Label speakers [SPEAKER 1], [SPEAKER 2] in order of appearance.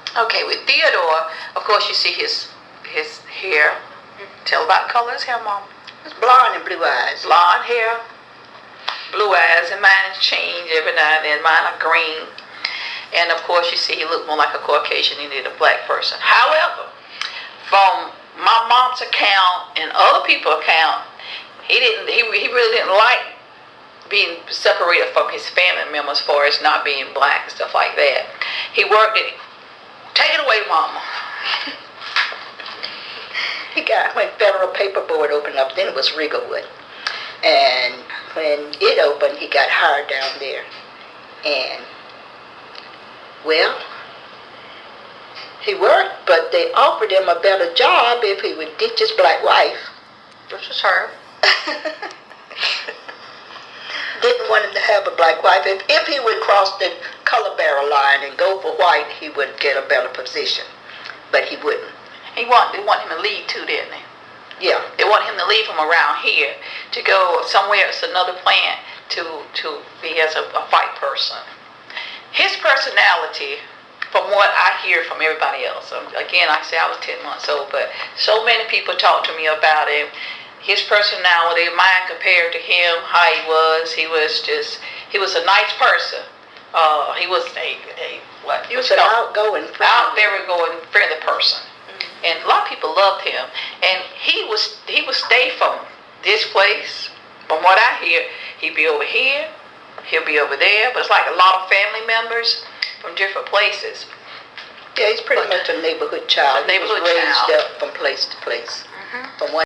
[SPEAKER 1] Okay, with Theodore, of course, you see his hair. Tell about the color of his hair, Mom.
[SPEAKER 2] It's blonde and blue eyes.
[SPEAKER 1] Blonde hair, blue eyes, and mine change every now and then. Mine are green. And of course, you see he looked more like a Caucasian than he did a black person. However, from my mom's account and other people's account, he really didn't like being separated from his family members as far as not being black and stuff like that. He worked it. Take it away, Mama.
[SPEAKER 2] He got, when Federal Paperboard opened up, then it was Rigglewood. And when it opened, he got hired down there. And, well, he worked, but they offered him a better job if he would ditch his black wife.
[SPEAKER 1] Which was her.
[SPEAKER 2] Didn't want him to have a black wife. If he would cross the color barrel line and go for white, he would get a better position. But he wouldn't.
[SPEAKER 1] They want him to leave too, didn't they?
[SPEAKER 2] Yeah.
[SPEAKER 1] They want him to leave from around here to go somewhere, it's another plant, to be as a white person. His personality, from what I hear from everybody else, again, I say I was 10 months old, but so many people talk to me about him. His personality, mine compared to him, how he was a nice person. He was
[SPEAKER 2] He was an outgoing,
[SPEAKER 1] friendly person. Mm-hmm. And a lot of people loved him. And he would stay from this place. From what I hear, he'd be over here, he'll be over there, but it's like a lot of family members from different places.
[SPEAKER 2] Yeah, he's pretty much a neighborhood child.
[SPEAKER 1] He was
[SPEAKER 2] raised up from place to place.
[SPEAKER 1] Mm-hmm.
[SPEAKER 2] From one